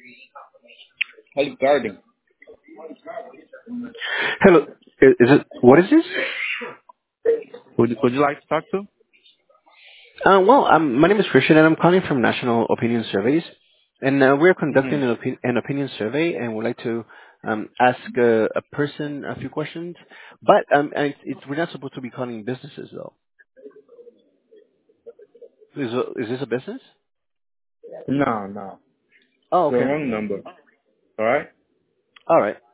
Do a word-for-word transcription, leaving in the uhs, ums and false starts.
Olive Garden. Hello. i- Is it? What is this? Would Would you like to talk to? Uh, well, um, my name is Christian, and I'm calling from National Opinion Surveys, and uh, we're Hmm. conducting an, opi- an opinion survey, and we'd like to um, ask uh, a person a few questions. But um, and it's, it's, we're not supposed to be calling businesses, though. Is is this a business? No, no. Oh, The okay. wrong number. All right. All right.